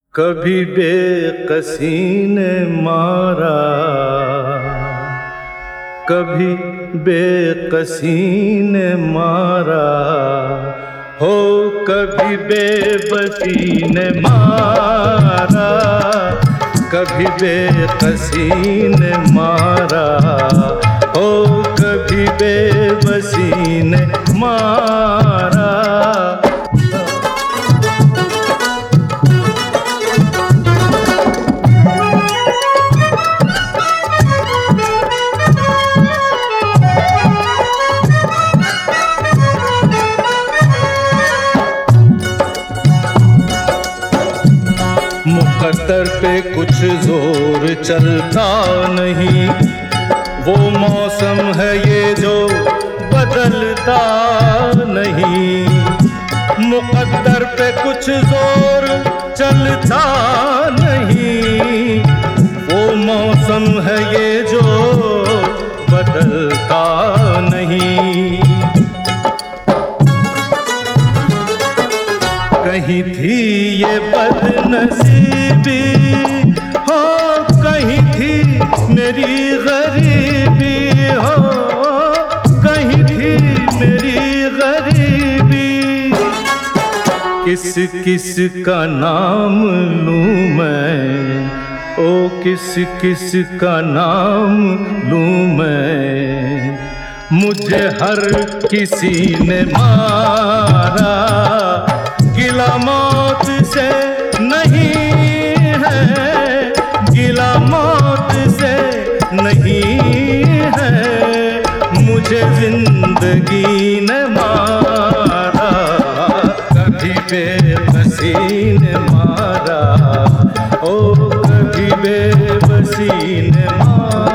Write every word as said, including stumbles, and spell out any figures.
कभी बेकसी ने मारा, कभी बेकसी ने मारा, हो कभी बेबसी ने मारा, कभी बेकसी ने मारा, हो कभी बेबसी ने मारा। मुकद्दर पे कुछ जोर चलता नहीं, वो मौसम है ये जो बदलता नहीं। मुकद्दर पे कुछ जोर चलता नहीं, वो मौसम है ये जो बदलता नहीं। कहीं थी ये बदनसीबी, हो कहीं थी मेरी गरीबी, हो कहीं थी मेरी गरीबी। किस किस का नाम लूं मैं, ओ किस किस का नाम लूं मैं, मुझे हर किसी ने मारा। गिला मौत से नहीं है, गिला मौत से नहीं है, मुझे जिंदगी ने मारा। कभी बेबसी ने मारा, ओ कभी बेबसी ने मारा।